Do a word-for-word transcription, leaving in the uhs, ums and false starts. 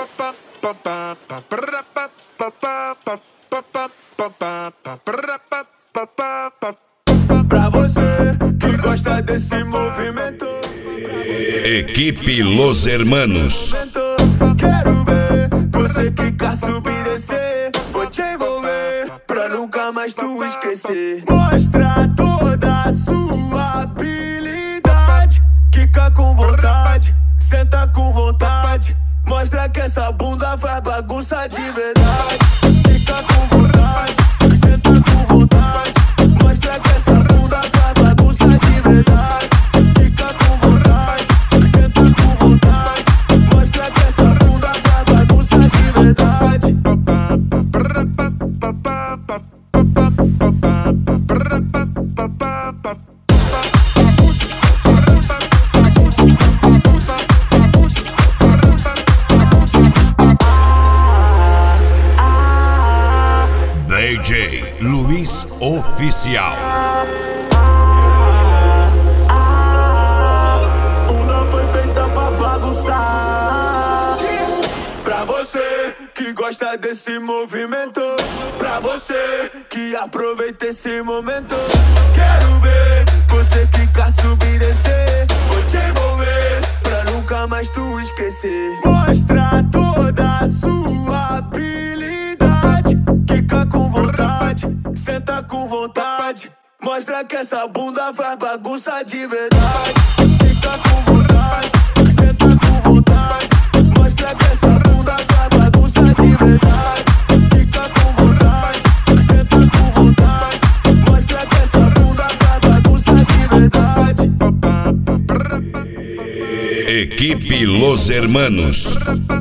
Pra você que gosta desse movimento, Equipe Los Hermanos. quero ver você quicar, subir e descer. Vou te envolver pra nunca mais tu esquecer. Mostra toda a sua habilidade. Quica com vontade, senta com vontade. Mostra que essa bunda faz bagunça de verdade. Quica com vontade, senta com vontade. Mostra que essa bunda faz bagunça de verdade. Quica com vontade, senta com vontade. Mostra que essa bunda faz bagunça de verdade. D J Luiz Oficial. Bunda foi feita pra bagunçar. Pra você que gosta desse movimento, pra você que aproveita esse momento, quero ver você quicar, subir e descer. Vou te envolver pra nunca mais tu esquecer. Mostra toda a sua habilidade. Quica com vontade, senta com vontade. Mostra que essa bunda faz bagunça de verdade. Quica com vontade, senta com vontade. Mostra que essa bunda faz bagunça de verdade. Quica com vontade, senta com vontade. Mostra que essa bunda faz bagunça de verdade. Equipe Los Hermanos.